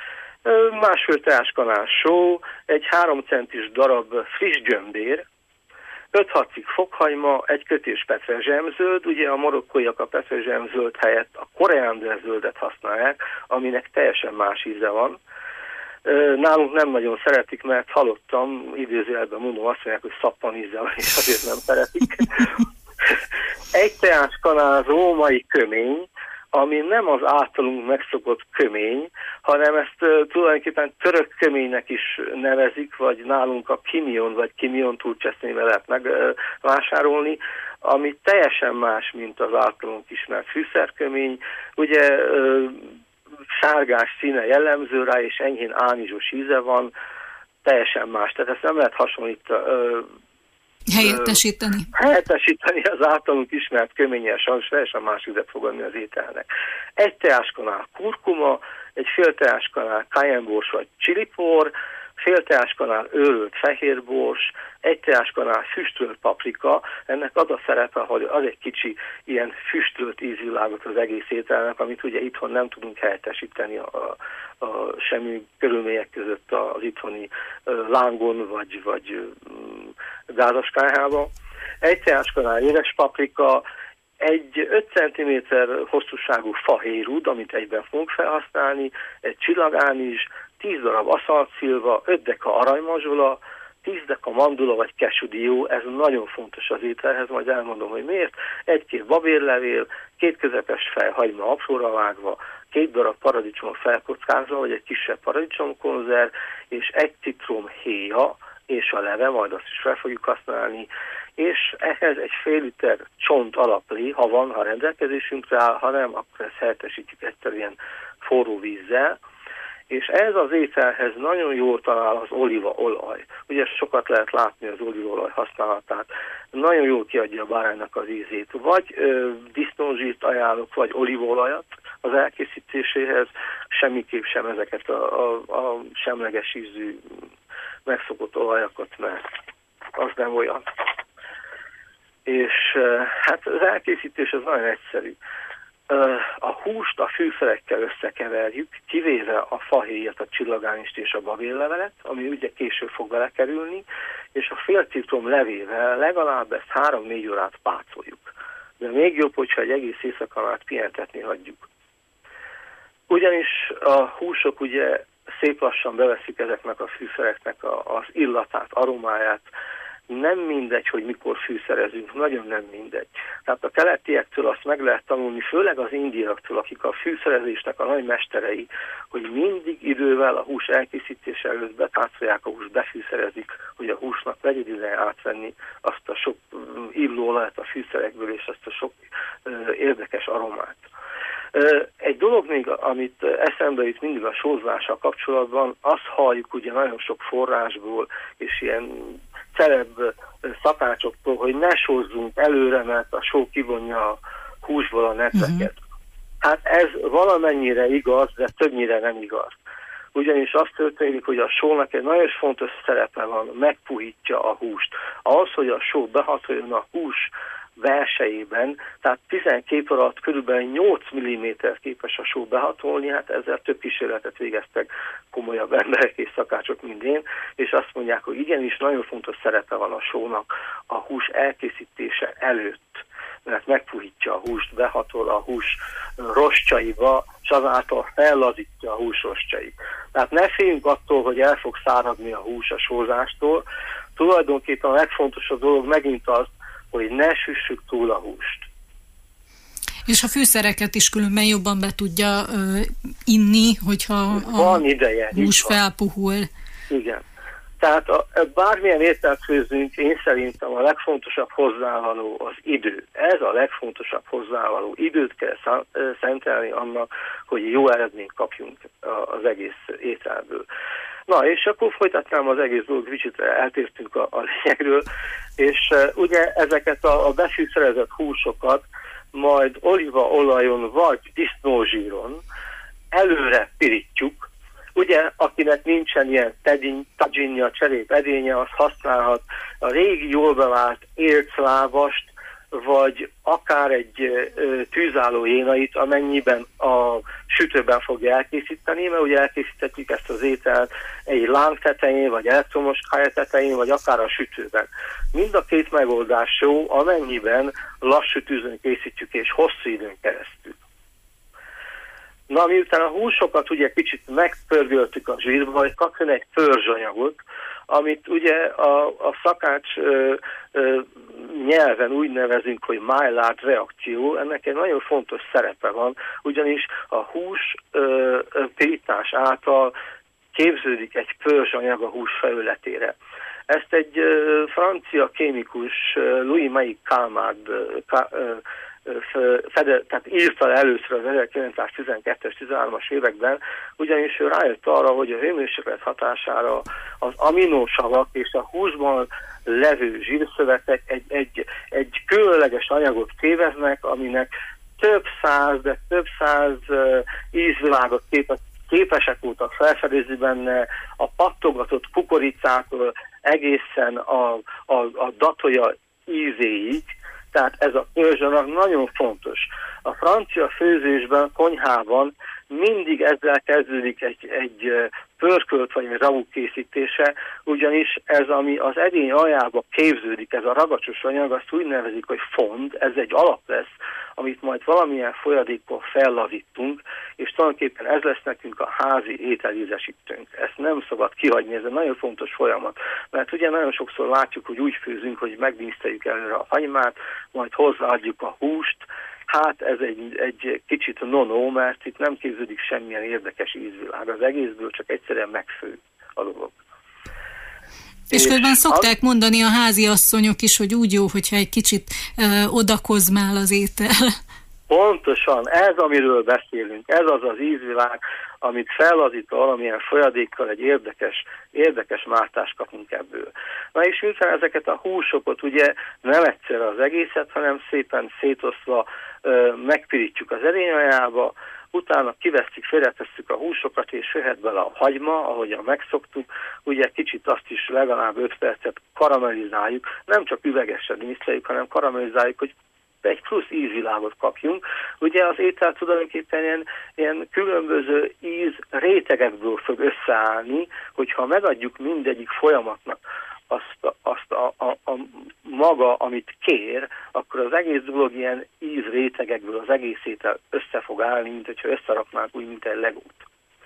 másfél teáskanál só, egy három centis darab friss gyömbér, öt-hat cikk fokhagyma, egy kötés petrezselyemzöld, ugye a marokkóiak a petrezselyemzöld helyett a koriánderzöldet használják, aminek teljesen más íze van. Nálunk nem nagyon szeretik, mert hallottam, idézőjelben mondom, azt mondják, hogy szappan íze van, és azért nem szeretik. Egy teáskanál római kömény, ami nem az általunk megszokott kömény, hanem ezt uh, tulajdonképpen török köménynek is nevezik, vagy nálunk a kimion, vagy kimion túlcsesznével lehet megvásárolni, uh, ami teljesen más, mint az általunk ismert fűszerkömény. Ugye uh, sárgás színe jellemző rá, és enyhén ánizsos íze van, teljesen más. Tehát ezt nem lehet hasonlítani. Uh, helyettesíteni. helyettesíteni az általunk ismert köménnyel, sajnos teljesen más vizet fog adni az ételnek. Egy teáskanál kurkuma, egy fél teáskanál cayennebors vagy chilipor, fél teáskanál őrölt fehérbors, egy teáskanál füstölt paprika, ennek az a szerepe, hogy az egy kicsi ilyen füstölt ízvilágot az egész ételnek, amit ugye itthon nem tudunk helyettesíteni a, a, a semmi körülmények között az itthoni lángon vagy, vagy gázaskályhában. Egy teáskanál édes paprika, egy öt centiméter hosszúságú fahérud, amit egyben fogunk felhasználni, egy csillagánizs, tíz darab aszaltszilva, öt deka aranymazsola, tíz deka mandula vagy kesudió, ez nagyon fontos az ételhez, majd elmondom, hogy miért. Egy-két babérlevél, két közepes fej hagyma apróra vágva, két darab paradicsom felkockázva, vagy egy kisebb paradicsomkonzerv, és egy citrom héja, és a leve, majd azt is fel fogjuk használni, és ehhez egy fél liter csont alaplé, ha van, ha rendelkezésünkre áll, ha nem, akkor ezt helyettesítjük egyszerűen forró vízzel, és ez az ételhez nagyon jól talál az olívaolaj. Ugye sokat lehet látni az olívaolaj használatát, nagyon jól kiadja a báránynak az ízét. Vagy ö, disznózsírt ajánlok, vagy olívaolajat az elkészítéséhez, semmiképp sem ezeket a, a, a semleges ízű megszokott olajakat, mert az nem olyan. És hát az elkészítés az nagyon egyszerű. A húst a fűszerekkel összekeverjük, kivéve a fahéjat, a csillagánist és a babérlevelet, ami ugye később fog belekerülni, és a fél citrom levével legalább ezt három-négy órát pácoljuk. De még jobb, hogyha egy egész éjszakán át pihentetni hagyjuk. Ugyanis a húsok ugye szép lassan beveszik ezeknek a fűszereknek a, az illatát, aromáját. Nem mindegy, hogy mikor fűszerezünk, nagyon nem mindegy. Tehát a keletiektől azt meg lehet tanulni, főleg az indiaiaktól, akik a fűszerezésnek a nagy mesterei, hogy mindig idővel a hús elkészítése előtt betácolják a húst, befűszerezik, hogy a húsnak legyen ideje átvenni azt a sok illóolajat a fűszerekből, és azt a sok uh, érdekes aromát. Egy dolog még, amit eszembe jut mindig a sózással kapcsolatban, azt halljuk ugye nagyon sok forrásból, és ilyen celebb szakácsoktól, hogy ne sózzunk előre, mert a só kivonja a húsból a nedveket. Uh-huh. Hát ez valamennyire igaz, de többnyire nem igaz. Ugyanis azt történik, hogy a sónak egy nagyon fontos szerepe van, megpuhítja a húst. Ahhoz, hogy a só behatoljon a hús belsejében, tehát tizenkét óra alatt körülbelül nyolc milliméter képes a só behatolni, hát ezzel több kísérletet végeztek komolyabb emberek és szakácsok, mint én, és azt mondják, hogy igenis nagyon fontos szerepe van a sónak a hús elkészítése előtt, mert megpuhítja a húst, behatol a hús rostjaiba, és azáltal fellazítja a hús rostjait. Tehát ne féljünk attól, hogy el fog száradni a hús a sózástól. Tulajdonképpen a legfontosabb dolog megint az, hogy ne süssük túl a húst. És a fűszereket is különben jobban be tudja ö, inni, hogyha van a ideje, hús felpuhul. Igen. Tehát a, bármilyen ételt főzünk, én szerintem a legfontosabb hozzávaló az idő. Ez a legfontosabb hozzávaló. Időt kell szentelni annak, hogy jó eredményt kapjunk az egész ételből. Na, és akkor folytatnám az egész dolgot, kicsit eltértünk a, a lényegről, és uh, ugye ezeket a, a befűszerezett húsokat majd olívaolajon vagy disznózsíron előre pirítjuk. Ugye, akinek nincsen ilyen tajinja, cserép edénye, az használhat a régi jól bevált érclávast, vagy akár egy ö, tűzálló jénait, amennyiben a sütőben fogja elkészíteni, mert ugye elkészíthetjük ezt az ételt egy láng tetején, vagy elektromos kálya tetején, vagy akár a sütőben. Mind a két megoldás jó, amennyiben lassú tűzön készítjük, és hosszú időn keresztül. Na, miután a húsokat ugye kicsit megpörgöltük a zsírba, hogy kapjon egy törzsanyagot, amit ugye a, a szakács ö, ö, nyelven úgy nevezünk, hogy Maillard reakció, ennek egy nagyon fontos szerepe van, ugyanis a hús ö, ö, pirítás által képződik egy törzsanyag a hús felületére. Ezt egy ö, francia kémikus, Louis Maille Calmard ö, ká, ö, fede, tehát írta először az ezerkilencszáztizenkettes tizenhármas években, ugyanis ő rájött arra, hogy a hőmérséklet hatására az aminósavak és a húsban levő zsírszövetek egy, egy, egy különleges anyagot kéveznek, aminek több száz, de több száz uh, ízvilágot képes, képesek voltak felfedezni benne, a pattogatott kukoricától egészen a, a, a datolja ízéig, tehát ez a törzsanyag nagyon fontos. A francia főzésben, konyhában mindig ezzel kezdődik egy, egy pörkölt vagy egy rabu készítése, ugyanis ez, ami az edény aljába képződik, ez a ragacsos anyag, azt úgy nevezik, hogy fond, ez egy alap lesz, amit majd valamilyen folyadékból fellazítunk, és tulajdonképpen ez lesz nekünk a házi ételízesítőnk. Ezt nem szabad kihagyni, ez egy nagyon fontos folyamat, mert ugye nagyon sokszor látjuk, hogy úgy főzünk, hogy megdíszteljük előre a hagymát, majd hozzáadjuk a húst. Hát ez egy, egy kicsit no-no, mert itt nem képződik semmilyen érdekes ízvilág. Az egészből csak egyszerűen megfő a dolog. És, és közben szokták az... mondani a háziasszonyok is, hogy úgy jó, hogyha egy kicsit uh, odakozmál az étel. Pontosan, ez amiről beszélünk, ez az az ízvilág, amit fellazítva valamilyen folyadékkal egy érdekes, érdekes mártást kapunk ebből. Na és miután ezeket a húsokat ugye nem egyszerre az egészet, hanem szépen szétoszva ö, megpirítjuk az edényajába, utána kivesszük, félretesszük a húsokat, és jöhet bele a hagyma, ahogyan megszoktuk, ugye kicsit azt is legalább öt percet karamellizáljuk, nem csak üvegesen díszleljük, hanem karamellizáljuk, hogy egy plusz ízvilágot kapjunk. Ugye az étel tulajdonképpen ilyen, ilyen különböző íz rétegekből fog összeállni, hogyha megadjuk mindegyik folyamatnak azt, azt a, a, a maga, amit kér, akkor az egész dolog ilyen íz rétegekből az egész étel össze fog állni, mint hogyha összeraknánk úgy, mint egy legót.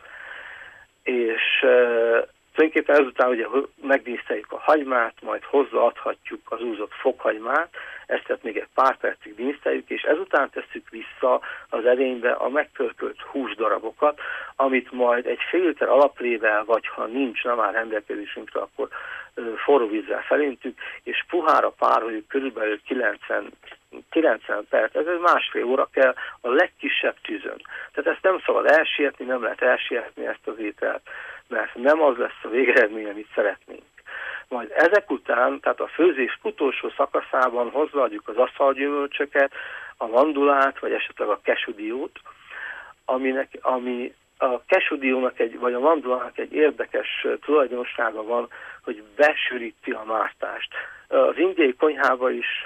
És uh, tulajdonképpen ezután ugye megdíszteljük a hagymát, majd hozzáadhatjuk az úzott fokhagymát, ezt tehát még egy pár percig díszteljük, és ezután tesszük vissza az edénybe a megpörkölt húsdarabokat, amit majd egy fél liter alaplével, vagy ha nincs, nem áll rendelkezésünkre, akkor forró vízzel felintjük, és puhára pároljuk körülbelül kilencven, kilencven perc, ez egy másfél óra kell a legkisebb tűzön. Tehát ezt nem szabad elsietni, nem lehet elsietni ezt az ételt, mert nem az lesz a végeredmény, amit szeretnénk. Majd ezek után, tehát a főzés utolsó szakaszában hozzáadjuk az asztalgyümölcsöket, a mandulát, vagy esetleg a kesudiót, aminek, ami a kesudiónak egy, vagy a mandulának egy érdekes tulajdonsága van, hogy besűríti a mártást. Az indiai konyhában is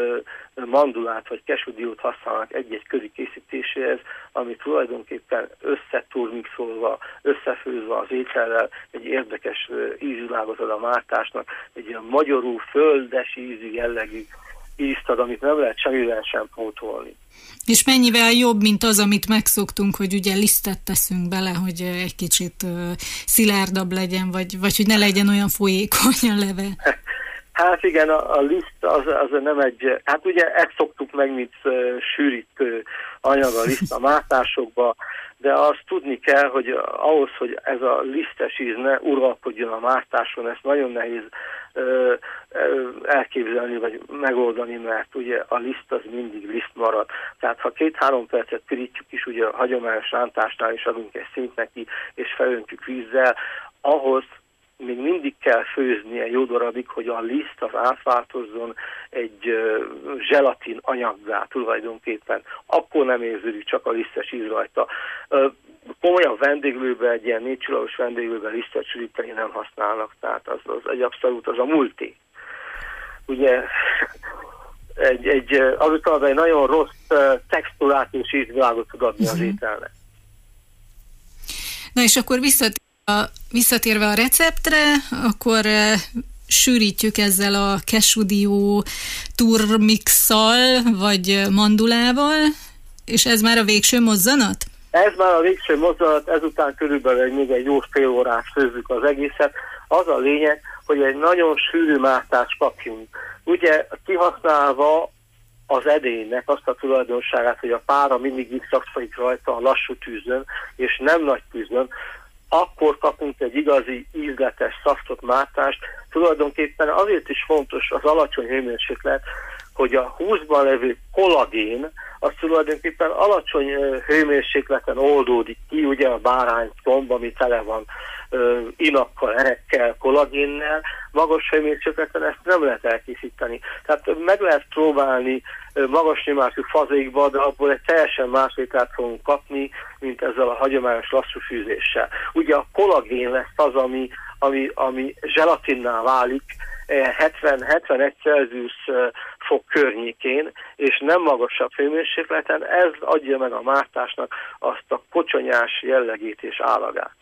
mandulát vagy kesudiót használnak egy-egy köri készítéséhez, ami tulajdonképpen összeturmixolva, összefőzve az étellel egy érdekes ízvilágot ad a mártásnak, egy ilyen magyarú, földes ízű jellegű ízt ad, amit nem lehet semmivel sem pótolni. És mennyivel jobb, mint az, amit megszoktunk, hogy ugye lisztet teszünk bele, hogy egy kicsit uh, szilárdabb legyen, vagy, vagy hogy ne legyen olyan folyékony a leve. Hát igen, a, a liszt az, az nem egy, hát ugye ezt szoktuk meg, mint uh, sűrítő anyag a liszt a mártásokba, de azt tudni kell, hogy ahhoz, hogy ez a lisztes íz ne uralkodjon a mártáson, ezt nagyon nehéz uh, elképzelni, vagy megoldani, mert ugye a liszt az mindig liszt marad. Tehát ha két-három percet pirítjuk is, ugye a hagyományos rántásnál is adunk egy szint neki, és felöntjük vízzel, ahhoz még mindig kell főznie jó darabig, hogy a liszt az átváltozzon egy uh, zselatin anyaggá tulajdonképpen. Akkor nem érződik csak a lisztes íz rajta. Uh, komolyabb vendéglőben, egy ilyen négy csillagos vendéglőben lisztet sűríteni nem használnak, tehát az, az egy abszolút az a multi. Ugye egy, egy, azután egy nagyon rossz uh, textúrát és ízvilágot tud adni az ételnek. Na és akkor visszat A, visszatérve a receptre, akkor e, sűrítjük ezzel a kesudió turmixal, vagy mandulával, és ez már a végső mozzanat? Ez már a végső mozzanat, ezután körülbelül még egy jó fél órát főzzük az egészet. Az a lényeg, hogy egy nagyon sűrű mártást kapjunk. Ugye kihasználva az edénynek azt a tulajdonságát, hogy a pára mindig visszakszik rajta a lassú tűzön, és nem nagy tűzön, akkor kapunk egy igazi ízletes, szaftot mártást. Tulajdonképpen azért is fontos az alacsony hőmérséklet, hogy a húsban levő kollagén az tulajdonképpen alacsony hőmérsékleten oldódik ki, ugye a bárányszomb, ami tele van ö, inakkal, erekkel, kollagénnel, magas hőmérsékleten ezt nem lehet elkészíteni. Tehát meg lehet próbálni ö, magas nyomású fazékba, de abból egy teljesen más ételt fogunk kapni, mint ezzel a hagyományos lassú fűzéssel. Ugye a kollagén lesz az, ami, ami, ami zselatinná válik, hetven-hetvenegy Celsius fok környékén, és nem magasabb hőmérsékleten, ez adja meg a mártásnak azt a kocsonyás jellegét és állagát.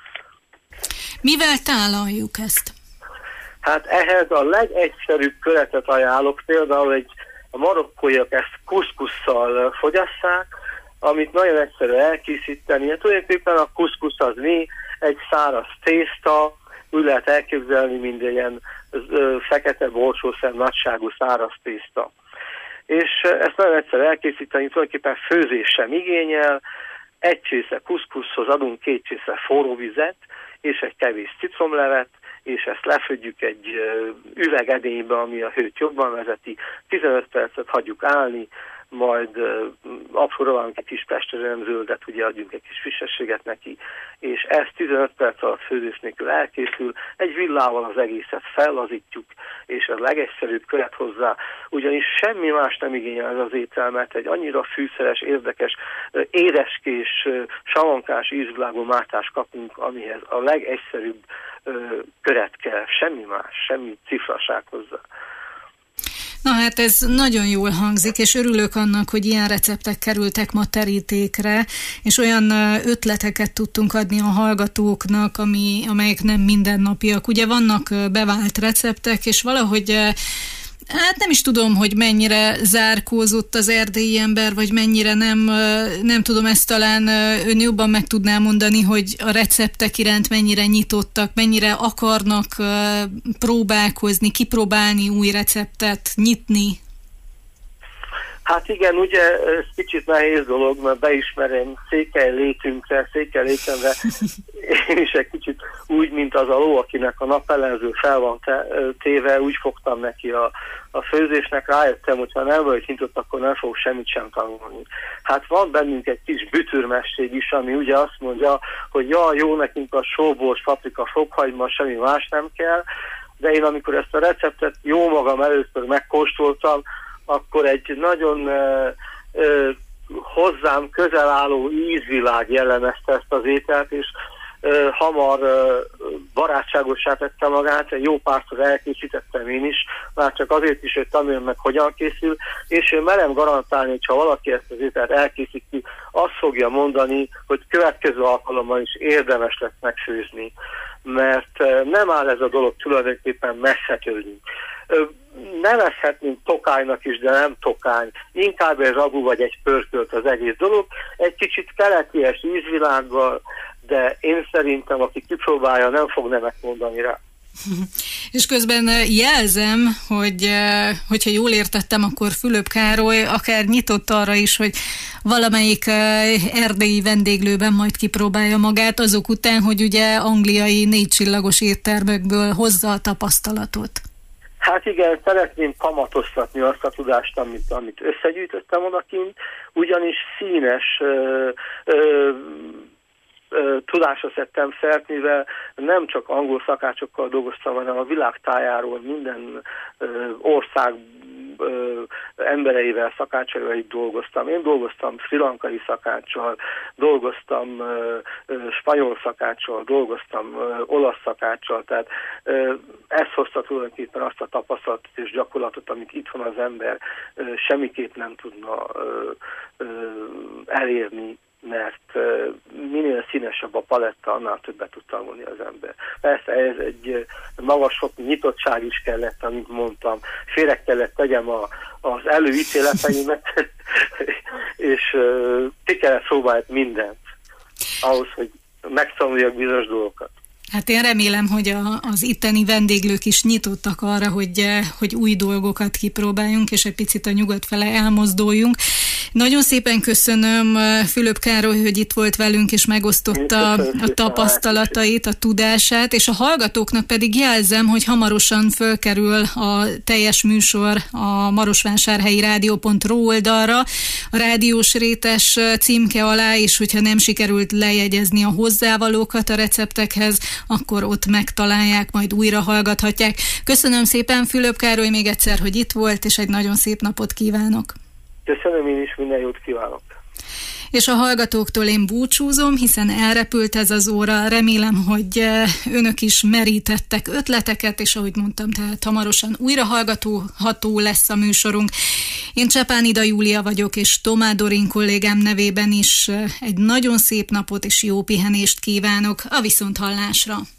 Mivel tálaljuk ezt? Hát ehhez a legegyszerűbb köretet ajánlok, például egy, a marokkóiak ezt kuszkusszal fogyasszák, amit nagyon egyszerű elkészíteni. Hát tulajdonképpen a kuszkusz az mi? Egy száraz tészta, úgy lehet elképzelni, mint ilyen fekete borsószem nagyságú száraz tészta. És ezt nagyon egyszer elkészíteni, tulajdonképpen főzés sem igényel, egy csésze kuszkuszhoz adunk két csésze forró vizet, és egy kevés citromlevet, és ezt lefödjük egy üvegedénybe, ami a hőt jobban vezeti, tizenöt percet hagyjuk állni, majd uh, apróra valami kis pestrezsemzöldet, ugye adjunk egy kis frissességet neki, és ez tizenöt perc alatt főzés nélkül elkészül, egy villával az egészet fellazítjuk, és a legegyszerűbb köret hozzá, ugyanis semmi más nem igényel ez az étel, mert egy annyira fűszeres, érdekes, édeskés, salonkás ízvilágú mártást kapunk, amihez a legegyszerűbb uh, köret kell, semmi más, semmi cifraság hozzá. Na hát ez nagyon jól hangzik, és örülök annak, hogy ilyen receptek kerültek ma terítékre, és olyan ötleteket tudtunk adni a hallgatóknak, ami, amelyek nem mindennapiak. Ugye vannak bevált receptek, és valahogy hát nem is tudom, hogy mennyire zárkózott az erdélyi ember, vagy mennyire nem, nem tudom, ezt talán ön jobban meg tudná mondani, hogy a receptek iránt mennyire nyitottak, mennyire akarnak próbálkozni, kipróbálni új receptet, nyitni. Hát igen, ugye ez kicsit nehéz dolog, mert beismerem székely létünkre, székely létemre, én is egy kicsit úgy, mint az a ló, akinek a napellenző fel van te, téve, úgy fogtam neki a, a főzésnek, rájöttem, hogyha nem vagyok nyitott, akkor nem fogok semmit sem tanulni. Hát van bennünk egy kis bütűrmesség is, ami ugye azt mondja, hogy ja, jó, nekünk a sóbors, paprika, fokhagyma, semmi más nem kell, de én amikor ezt a receptet jó magam először megkóstoltam, akkor egy nagyon ö, ö, hozzám közel álló ízvilág jellemezte ezt az ételt, és ö, hamar ö, barátságossá tette magát, egy jó párszor elkészítettem én is, már csak azért is, hogy tanuljam meg, hogyan készül, és én merem garantálni, hogy ha valaki ezt az ételt elkészíti, azt fogja mondani, hogy következő alkalommal is érdemes lesz megfőzni, mert ö, nem áll ez a dolog tulajdonképpen messze tőlünk. Nevezhetnénk tokánynak is, de nem tokány. Inkább egy ragu vagy egy pörkölt az egész dolog. Egy kicsit keleties ízvilággal, de én szerintem, aki kipróbálja, nem fog nemet mondani rá. És közben jelzem, hogy hogyha jól értettem, akkor Fülöp Károly akár nyitott arra is, hogy valamelyik erdélyi vendéglőben majd kipróbálja magát, azok után, hogy ugye angliai négycsillagos éttermekből hozza a tapasztalatot. Hát igen, szeretném kamatoztatni azt a tudást, amit, amit összegyűjtöttem odakint, ugyanis színes ö, ö, ö, tudásra szedtem szert, mivel nem csak angol szakácsokkal dolgoztam, hanem a világ tájáról minden ö, ország ö, embereivel, szakácsaival itt dolgoztam. Én dolgoztam sri lankai szakáccsal, dolgoztam ö, ö, spanyol szakáccsal, dolgoztam ö, olasz szakáccsal, tehát ö, ez hozta tulajdonképpen azt a tapasztalatot és gyakorlatot, amit itthon az ember ö, semmiképp nem tudna ö, ö, elérni, mert uh, minél színesebb a paletta, annál többet tud tanulni az ember. Persze ez egy magas fokú nyitottság is kellett, amit mondtam. Félre kellett tegyem a, az előítéleteimet, és uh, ki kellett próbálni mindent ahhoz, hogy megtanuljak bizonyos dolgokat. Hát én remélem, hogy a, az itteni vendéglők is nyitottak arra, hogy, hogy új dolgokat kipróbáljunk, és egy picit a nyugat fele elmozduljunk. Nagyon szépen köszönöm Fülöp Károly, hogy itt volt velünk, és megosztotta a tapasztalatait, a tudását, és a hallgatóknak pedig jelzem, hogy hamarosan fölkerül a teljes műsor a marosvásárhelyi rádió pont ru oldalra, a rádiós rétes címke alá, és hogyha nem sikerült lejegyezni a hozzávalókat a receptekhez, akkor ott megtalálják, majd újra hallgathatják. Köszönöm szépen Fülöp Károly még egyszer, hogy itt volt, és egy nagyon szép napot kívánok. Köszönöm, én is minden jót kívánok. És a hallgatóktól én búcsúzom, hiszen elrepült ez az óra. Remélem, hogy önök is merítettek ötleteket, és ahogy mondtam, tehát hamarosan újra hallgatható lesz a műsorunk. Én Csepán Ida Júlia vagyok, és Tomá Dorin kollégám nevében is egy nagyon szép napot és jó pihenést kívánok a viszonthallásra.